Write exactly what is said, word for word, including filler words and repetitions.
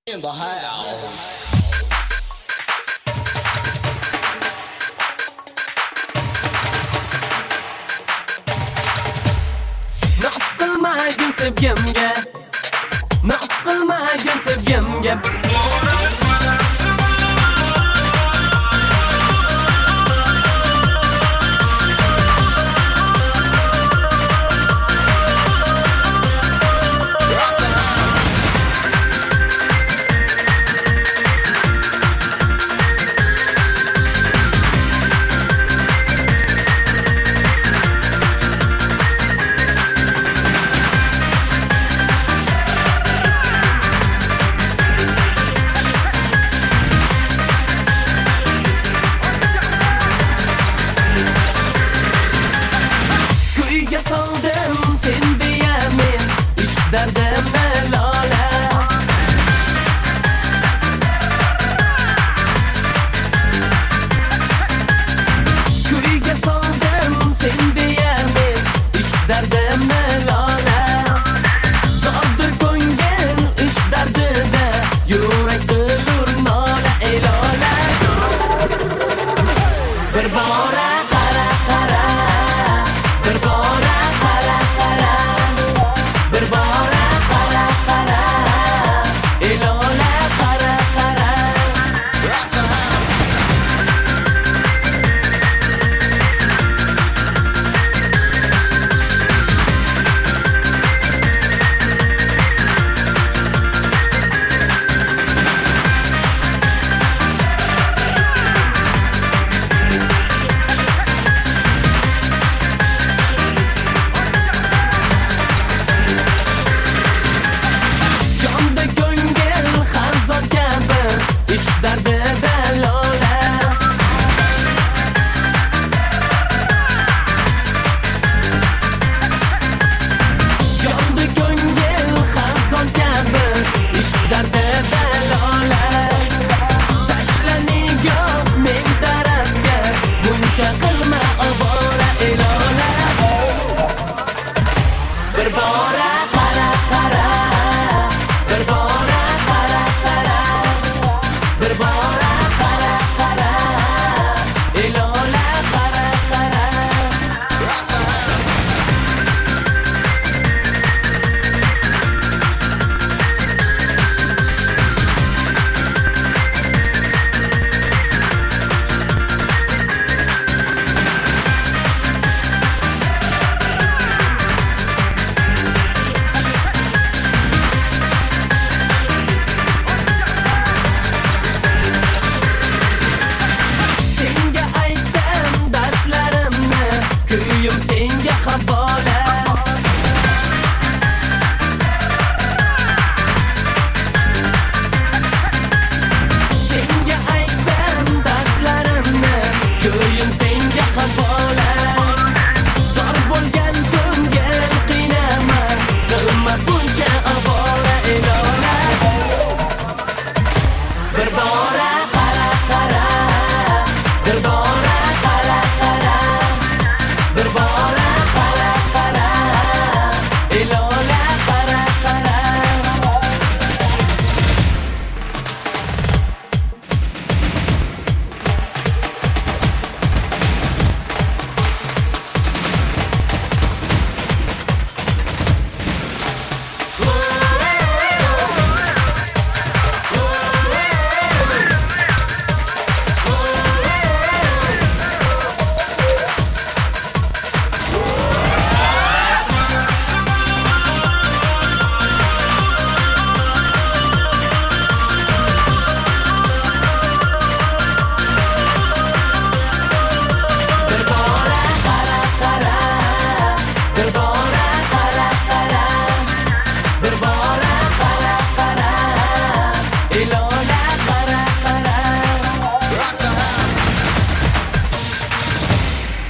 in the house. Naz qilmagin sevgimga, naz qilmagin sevgimga bir bora dardimni lola kuyga soldim sen deya men ishq dardimni lola zodir ko'ngil ishq dardida yurak qilur nola ey lola bir bora qara qara bir bora qara qara bir bora qara qara ey lola qara qara Ishq dardi